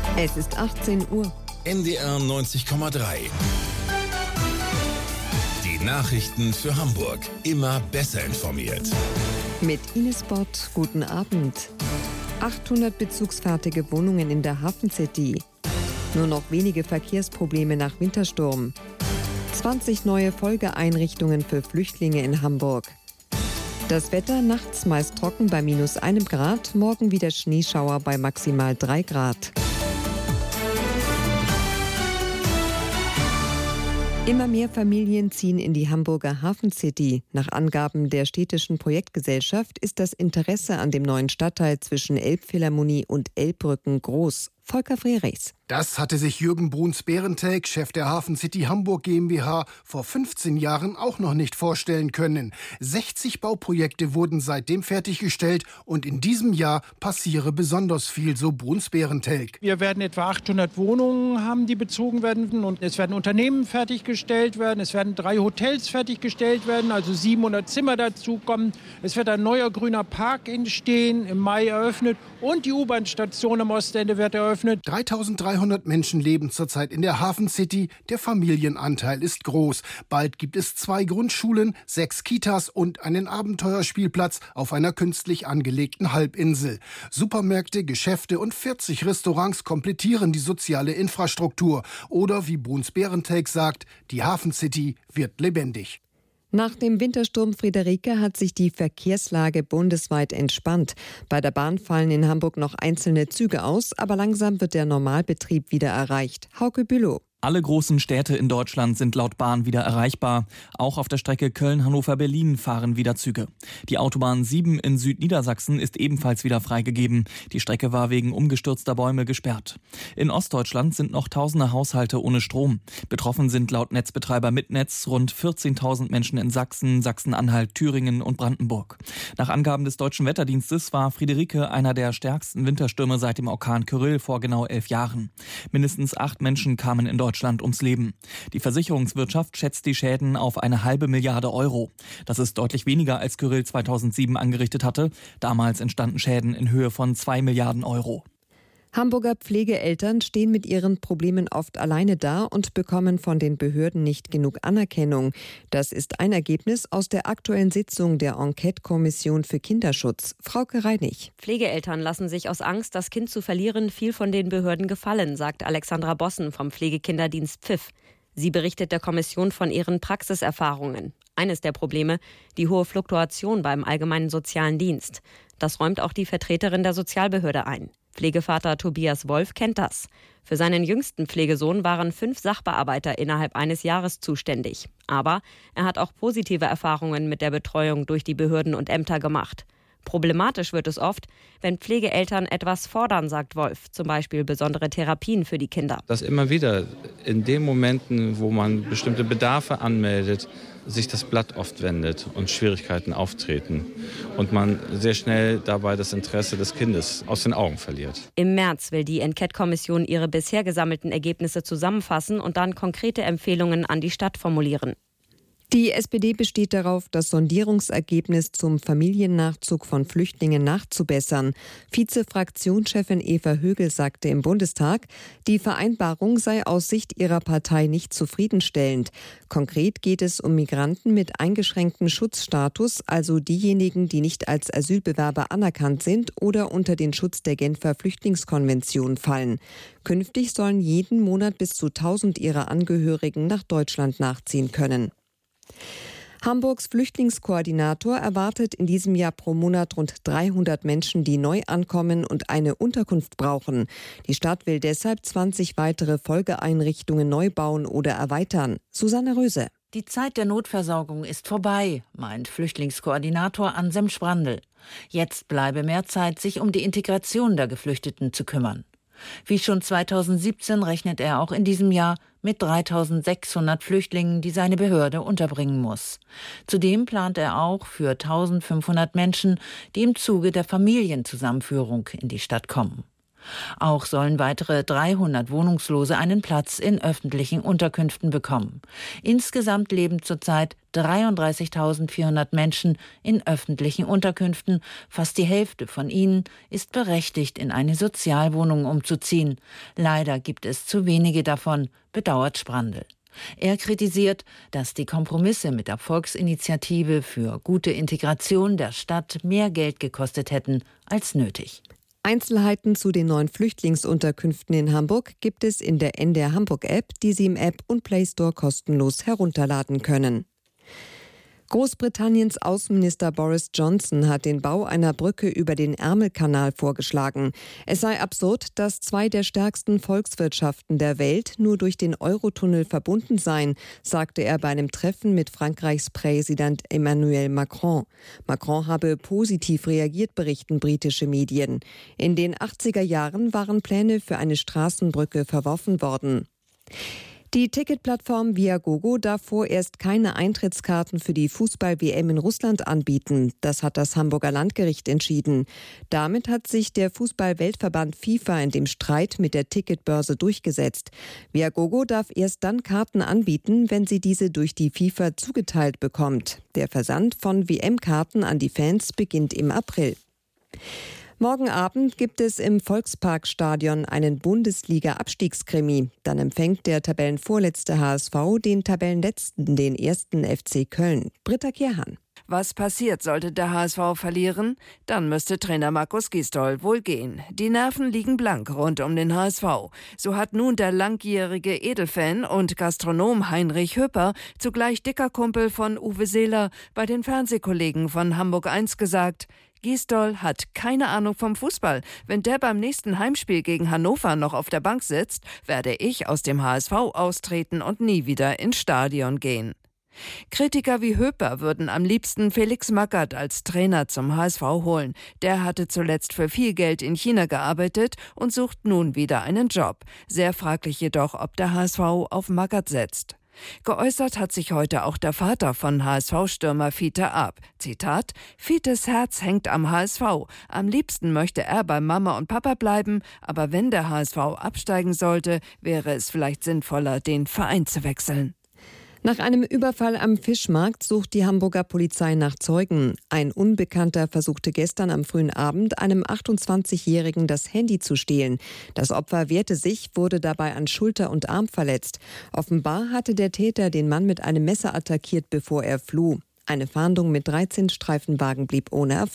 Es ist 18 Uhr. NDR 90,3. Die Nachrichten für Hamburg. Immer besser informiert. Mit Ines Bott, guten Abend. 800 bezugsfertige Wohnungen in der Hafencity. Nur noch wenige Verkehrsprobleme nach Wintersturm. 20 neue Folgeeinrichtungen für Flüchtlinge in Hamburg. Das Wetter nachts meist trocken bei -1 Grad, morgen wieder Schneeschauer bei maximal 3 Grad. Immer mehr Familien ziehen in die Hamburger Hafencity. Nach Angaben der städtischen Projektgesellschaft ist das Interesse an dem neuen Stadtteil zwischen Elbphilharmonie und Elbbrücken groß. Volker Frerichs. Das hatte sich Jürgen Bruns-Behrentelk, Chef der Hafencity Hamburg GmbH, vor 15 Jahren auch noch nicht vorstellen können. 60 Bauprojekte wurden seitdem fertiggestellt und in diesem Jahr passiere besonders viel, so Bruns-Behrentelk. Wir werden etwa 800 Wohnungen haben, die bezogen werden, und es werden Unternehmen fertiggestellt werden, es werden 3 Hotels fertiggestellt werden, also 700 Zimmer dazukommen. Es wird ein neuer grüner Park entstehen, im Mai eröffnet, und die U-Bahn-Station am Ostende wird eröffnet. 3300 Menschen leben zurzeit in der Hafencity. Der Familienanteil ist groß. Bald gibt es 2 Grundschulen, 6 Kitas und einen Abenteuerspielplatz auf einer künstlich angelegten Halbinsel. Supermärkte, Geschäfte und 40 Restaurants komplettieren die soziale Infrastruktur. Oder wie Bruns-Behrentelk sagt, die Hafencity wird lebendig. Nach dem Wintersturm Friederike hat sich die Verkehrslage bundesweit entspannt. Bei der Bahn fallen in Hamburg noch einzelne Züge aus, aber langsam wird der Normalbetrieb wieder erreicht. Hauke Bülow. Alle großen Städte in Deutschland sind laut Bahn wieder erreichbar. Auch auf der Strecke Köln-Hannover-Berlin fahren wieder Züge. Die Autobahn 7 in Südniedersachsen ist ebenfalls wieder freigegeben. Die Strecke war wegen umgestürzter Bäume gesperrt. In Ostdeutschland sind noch tausende Haushalte ohne Strom. Betroffen sind laut Netzbetreiber Mitnetz rund 14.000 Menschen in Sachsen, Sachsen-Anhalt, Thüringen und Brandenburg. Nach Angaben des Deutschen Wetterdienstes war Friederike einer der stärksten Winterstürme seit dem Orkan Kyrill vor genau 11 Jahren. Mindestens 8 Menschen kamen in Deutschland ums Leben. Die Versicherungswirtschaft schätzt die Schäden auf eine halbe Milliarde Euro. Das ist deutlich weniger, als Kyrill 2007 angerichtet hatte. Damals entstanden Schäden in Höhe von 2 Milliarden Euro. Hamburger Pflegeeltern stehen mit ihren Problemen oft alleine da und bekommen von den Behörden nicht genug Anerkennung. Das ist ein Ergebnis aus der aktuellen Sitzung der Enquete-Kommission für Kinderschutz. Frauke Reinig. Pflegeeltern lassen sich aus Angst, das Kind zu verlieren, viel von den Behörden gefallen, sagt Alexandra Bossen vom Pflegekinderdienst Pfiff. Sie berichtet der Kommission von ihren Praxiserfahrungen. Eines der Probleme, die hohe Fluktuation beim Allgemeinen Sozialen Dienst. Das räumt auch die Vertreterin der Sozialbehörde ein. Pflegevater Tobias Wolf kennt das. Für seinen jüngsten Pflegesohn waren 5 Sachbearbeiter innerhalb eines Jahres zuständig. Aber er hat auch positive Erfahrungen mit der Betreuung durch die Behörden und Ämter gemacht. Problematisch wird es oft, wenn Pflegeeltern etwas fordern, sagt Wolf, zum Beispiel besondere Therapien für die Kinder. Dass immer wieder in den Momenten, wo man bestimmte Bedarfe anmeldet, sich das Blatt oft wendet und Schwierigkeiten auftreten und man sehr schnell dabei das Interesse des Kindes aus den Augen verliert. Im März will die Enquete-Kommission ihre bisher gesammelten Ergebnisse zusammenfassen und dann konkrete Empfehlungen an die Stadt formulieren. Die SPD besteht darauf, das Sondierungsergebnis zum Familiennachzug von Flüchtlingen nachzubessern. Vize-Fraktionschefin Eva Högel sagte im Bundestag, die Vereinbarung sei aus Sicht ihrer Partei nicht zufriedenstellend. Konkret geht es um Migranten mit eingeschränktem Schutzstatus, also diejenigen, die nicht als Asylbewerber anerkannt sind oder unter den Schutz der Genfer Flüchtlingskonvention fallen. Künftig sollen jeden Monat bis zu 1000 ihrer Angehörigen nach Deutschland nachziehen können. Hamburgs Flüchtlingskoordinator erwartet in diesem Jahr pro Monat rund 300 Menschen, die neu ankommen und eine Unterkunft brauchen. Die Stadt will deshalb 20 weitere Folgeeinrichtungen neu bauen oder erweitern. Susanne Röse. Die Zeit der Notversorgung ist vorbei, meint Flüchtlingskoordinator Anselm Sprandl. Jetzt bleibe mehr Zeit, sich um die Integration der Geflüchteten zu kümmern. Wie schon 2017 rechnet er auch in diesem Jahr mit 3.600 Flüchtlingen, die seine Behörde unterbringen muss. Zudem plant er auch für 1.500 Menschen, die im Zuge der Familienzusammenführung in die Stadt kommen. Auch sollen weitere 300 Wohnungslose einen Platz in öffentlichen Unterkünften bekommen. Insgesamt leben zurzeit 33.400 Menschen in öffentlichen Unterkünften. Fast die Hälfte von ihnen ist berechtigt, in eine Sozialwohnung umzuziehen. Leider gibt es zu wenige davon, bedauert Sprandl. Er kritisiert, dass die Kompromisse mit der Volksinitiative für gute Integration der Stadt mehr Geld gekostet hätten als nötig. Einzelheiten zu den neuen Flüchtlingsunterkünften in Hamburg gibt es in der NDR Hamburg App, die Sie im App und Play Store kostenlos herunterladen können. Großbritanniens Außenminister Boris Johnson hat den Bau einer Brücke über den Ärmelkanal vorgeschlagen. Es sei absurd, dass zwei der stärksten Volkswirtschaften der Welt nur durch den Eurotunnel verbunden seien, sagte er bei einem Treffen mit Frankreichs Präsident Emmanuel Macron. Macron habe positiv reagiert, berichten britische Medien. In den 80er Jahren waren Pläne für eine Straßenbrücke verworfen worden. Die Ticketplattform Viagogo darf vorerst keine Eintrittskarten für die Fußball-WM in Russland anbieten. Das hat das Hamburger Landgericht entschieden. Damit hat sich der Fußball-Weltverband FIFA in dem Streit mit der Ticketbörse durchgesetzt. Viagogo darf erst dann Karten anbieten, wenn sie diese durch die FIFA zugeteilt bekommt. Der Versand von WM-Karten an die Fans beginnt im April. Morgen Abend gibt es im Volksparkstadion einen Bundesliga-Abstiegskrimi. Dann empfängt der Tabellenvorletzte HSV den Tabellenletzten, den 1. FC Köln. Britta Kierhahn. Was passiert, sollte der HSV verlieren? Dann müsste Trainer Markus Gisdol wohl gehen. Die Nerven liegen blank rund um den HSV. So hat nun der langjährige Edelfan und Gastronom Heinrich Höper, zugleich dicker Kumpel von Uwe Seeler, bei den Fernsehkollegen von Hamburg 1 gesagt: Gisdol hat keine Ahnung vom Fußball. Wenn der beim nächsten Heimspiel gegen Hannover noch auf der Bank sitzt, werde ich aus dem HSV austreten und nie wieder ins Stadion gehen. Kritiker wie Höper würden am liebsten Felix Magath als Trainer zum HSV holen. Der hatte zuletzt für viel Geld in China gearbeitet und sucht nun wieder einen Job. Sehr fraglich jedoch, ob der HSV auf Magath setzt. Geäußert hat sich heute auch der Vater von HSV-Stürmer Fiete Ab. Zitat: Fietes Herz hängt am HSV. Am liebsten möchte er bei Mama und Papa bleiben, aber wenn der HSV absteigen sollte, wäre es vielleicht sinnvoller, den Verein zu wechseln. Nach einem Überfall am Fischmarkt sucht die Hamburger Polizei nach Zeugen. Ein Unbekannter versuchte gestern am frühen Abend einem 28-Jährigen das Handy zu stehlen. Das Opfer wehrte sich, wurde dabei an Schulter und Arm verletzt. Offenbar hatte der Täter den Mann mit einem Messer attackiert, bevor er floh. Eine Fahndung mit 13 Streifenwagen blieb ohne Erfolg.